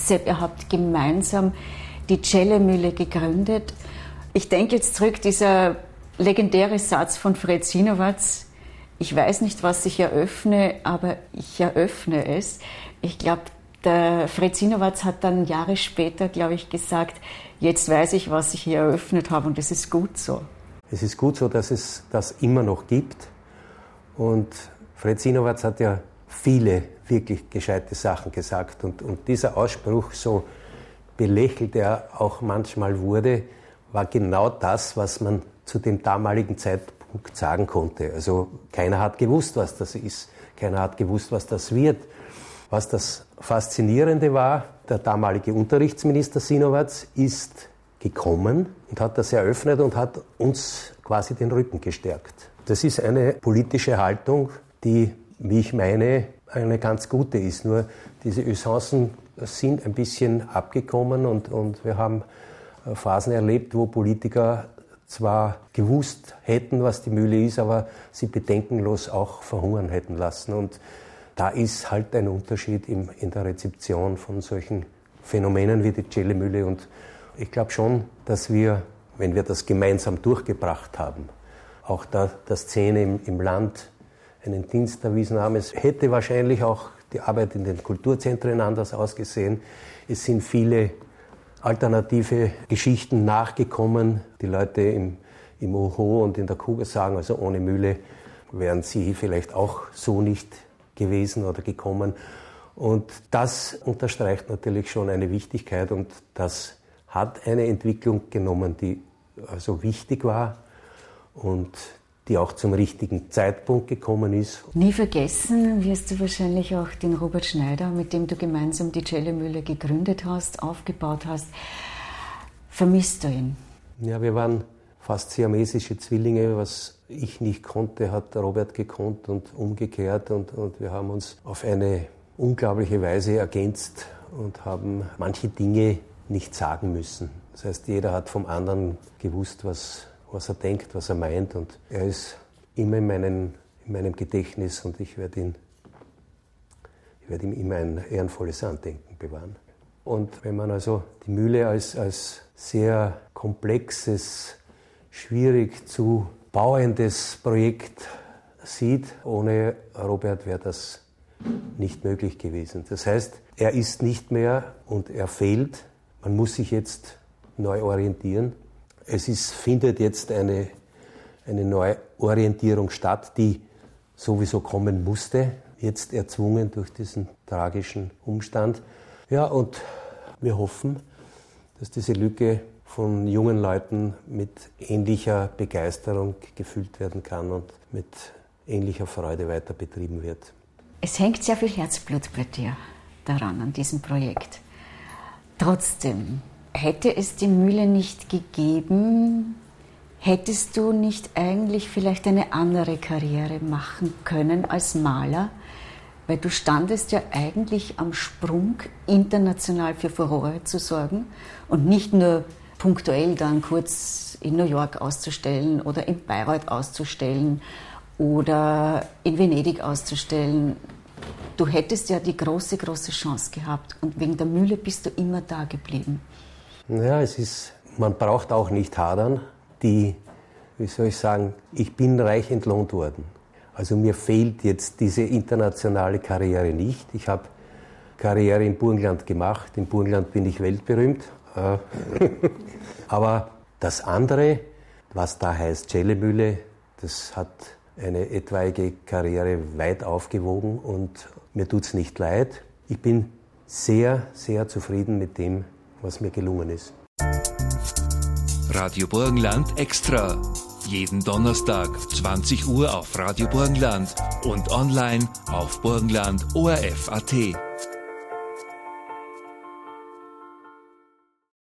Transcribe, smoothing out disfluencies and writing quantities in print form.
Sepp, ihr habt gemeinsam die Cellemühle gegründet. Ich denke jetzt zurück, dieser legendäre Satz von Fred Sinowatz: Ich weiß nicht, was ich eröffne, aber ich eröffne es. Ich glaube, der Fred Sinowatz hat dann Jahre später, glaube ich, gesagt, jetzt weiß ich, was ich hier eröffnet habe, und das ist gut so. Es ist gut so, dass es das immer noch gibt. Und Fred Sinowatz hat ja viele wirklich gescheite Sachen gesagt. Und dieser Ausspruch, so belächelt er auch manchmal wurde, war genau das, was man zu dem damaligen Zeitpunkt sagen konnte. Also keiner hat gewusst, was das ist. Keiner hat gewusst, was das wird. Was das Faszinierende war, der damalige Unterrichtsminister Sinowatz ist gekommen und hat das eröffnet und hat uns quasi den Rücken gestärkt. Das ist eine politische Haltung, die, wie ich meine, eine ganz gute ist. Nur diese Usancen sind ein bisschen abgekommen und wir haben Phasen erlebt, wo Politiker zwar gewusst hätten, was die Mühle ist, aber sie bedenkenlos auch verhungern hätten lassen. Und da ist halt ein Unterschied in der Rezeption von solchen Phänomenen wie die Cellemühle. Und ich glaube schon, dass wir, wenn wir das gemeinsam durchgebracht haben, auch da der Szene im Land einen Dienst erwiesen haben. Es hätte wahrscheinlich auch die Arbeit in den Kulturzentren anders ausgesehen. Es sind viele alternative Geschichten nachgekommen. Die Leute im Oho und in der Kugel sagen, also ohne Mühle wären sie vielleicht auch so nicht gewesen oder gekommen. Und das unterstreicht natürlich schon eine Wichtigkeit, und das hat eine Entwicklung genommen, die also wichtig war und die auch zum richtigen Zeitpunkt gekommen ist. Nie vergessen wirst du wahrscheinlich auch den Robert Schneider, mit dem du gemeinsam die Cellemühle gegründet hast, aufgebaut hast. Vermisst du ihn? Ja, wir waren fast siamesische Zwillinge. Was ich nicht konnte, hat Robert gekonnt und umgekehrt. Und wir haben uns auf eine unglaubliche Weise ergänzt und haben manche Dinge nicht sagen müssen. Das heißt, jeder hat vom anderen gewusst, was er denkt, was er meint. Und er ist immer in meinem Gedächtnis, und ich werde ihm immer ein ehrenvolles Andenken bewahren. Und wenn man also die Mühle als sehr komplexes, schwierig zu bauendes Projekt sieht, ohne Robert wäre das nicht möglich gewesen. Das heißt, er ist nicht mehr und er fehlt. Man muss sich jetzt neu orientieren. Es findet jetzt eine Neuorientierung statt, die sowieso kommen musste, jetzt erzwungen durch diesen tragischen Umstand. Ja, und wir hoffen, dass diese Lücke von jungen Leuten mit ähnlicher Begeisterung gefüllt werden kann und mit ähnlicher Freude weiter betrieben wird. Es hängt sehr viel Herzblut bei dir daran, an diesem Projekt. Trotzdem, hätte es die Mühle nicht gegeben, hättest du nicht eigentlich vielleicht eine andere Karriere machen können als Maler? Weil du standest ja eigentlich am Sprung, international für Furore zu sorgen und nicht nur punktuell dann kurz in New York auszustellen oder in Bayreuth auszustellen oder in Venedig auszustellen. Du hättest ja die große, große Chance gehabt, und wegen der Mühle bist du immer da geblieben. Ja, man braucht auch nicht hadern. Ich bin reich entlohnt worden. Also mir fehlt jetzt diese internationale Karriere nicht. Ich habe Karriere im Burgenland gemacht. Im Burgenland bin ich weltberühmt. Aber das andere, was da heißt Cellemühle, das hat eine etwaige Karriere weit aufgewogen, und mir tut's nicht leid. Ich bin sehr, sehr zufrieden mit dem, was mir gelungen ist. Radio Burgenland Extra. Jeden Donnerstag 20 Uhr auf Radio Burgenland und online auf burgenland.orf.at.